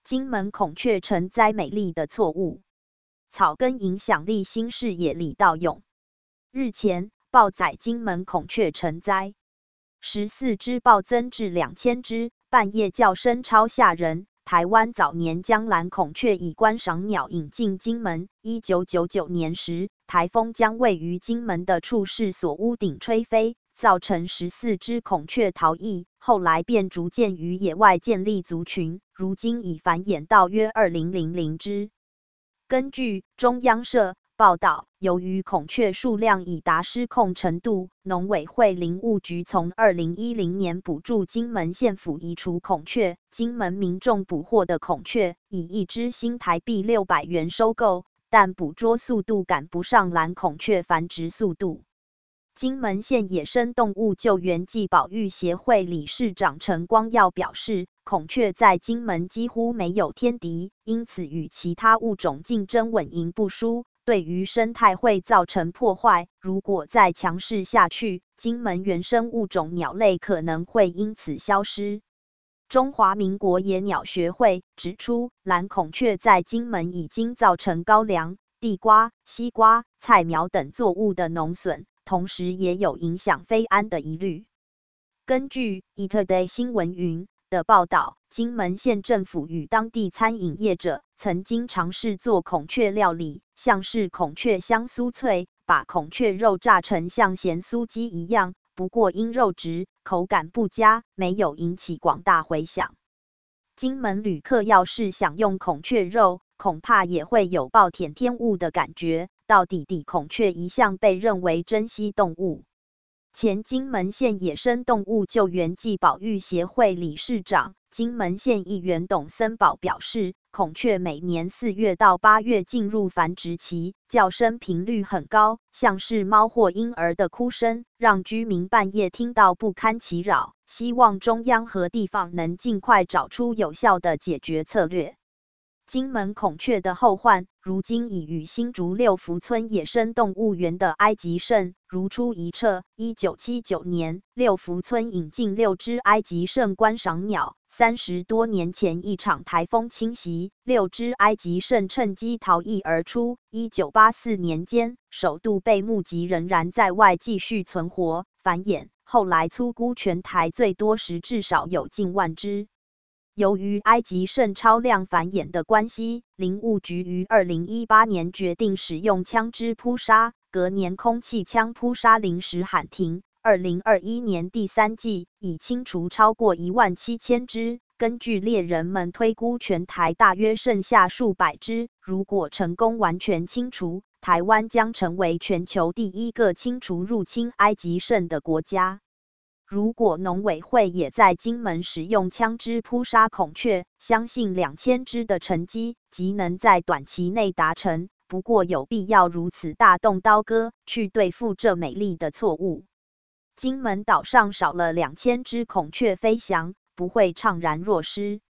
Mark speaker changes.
Speaker 1: 金门孔雀成灾美丽的错误。草根影响力新视野李道勇。日前，报载金门孔雀成灾，14只暴增至2000只，半夜叫声超吓人。台湾早年将蓝孔雀以观赏鸟引进金门。1999年时，台风将位于金门的处事所屋顶吹飞，造成14只孔雀逃逸，后来便逐渐于野外建立族群，如今已繁衍到约2000只。根据中央社报道，由于孔雀数量已达失控程度，农委会林务局从2010年补助金门县府移除孔雀，金门民众捕获的孔雀以一只新台币600元收购，但捕捉速度赶不上蓝孔雀繁殖速度。金门县野生动物救援暨保育协会理事长陈光耀表示，孔雀在金门几乎没有天敌，因此与其他物种竞争稳赢不输，对于生态会造成破坏。如果再强势下去，金门原生物种鸟类可能会因此消失。中华民国野鸟学会指出，蓝孔雀在金门已经造成高粱、地瓜、西瓜、菜苗等作物的农损，同时也有影响飞安的疑虑。根据 Eterday 新闻云的报道，金门县政府与当地餐饮业者曾经尝试做孔雀料理，像是孔雀香酥脆，把孔雀肉炸成像咸酥鸡一样，不过因肉质、口感不佳，没有引起广大回响。金门旅客要是想用孔雀肉，恐怕也会有暴殄天物的感觉。到底孔雀一向被认为珍稀动物。前金门县野生动物救援暨保育协会理事长、金门县议员董森宝表示，孔雀每年4月到8月进入繁殖期，叫声频率很高，像是猫或婴儿的哭声，让居民半夜听到不堪其扰。希望中央和地方能尽快找出有效的解决策略。金门孔雀的后患，如今已与新竹六福村野生动物园的埃及圣如出一辙。1979年，六福村引进6只埃及圣观赏鸟，30多年前一场台风侵袭，6只埃及圣趁机逃逸而出。1984年间，首度被目击仍然在外继续存活繁衍，后来粗估全台最多时至少有近万只。由于埃及圣超量繁衍的关系，林务局于2018年决定使用枪支扑杀，隔年空气枪扑杀临时喊停。2021年第3季已清除超过17000只，根据猎人们推估，全台大约剩下数百只。如果成功完全清除，台湾将成为全球第1个清除入侵埃及圣的国家。如果农委会也在金门使用枪支扑杀孔雀，相信2000只的成绩即能在短期内达成。不过有必要如此大动刀割，去对付这美丽的错误。金门岛上少了2000只孔雀飞翔，不会怅然若失。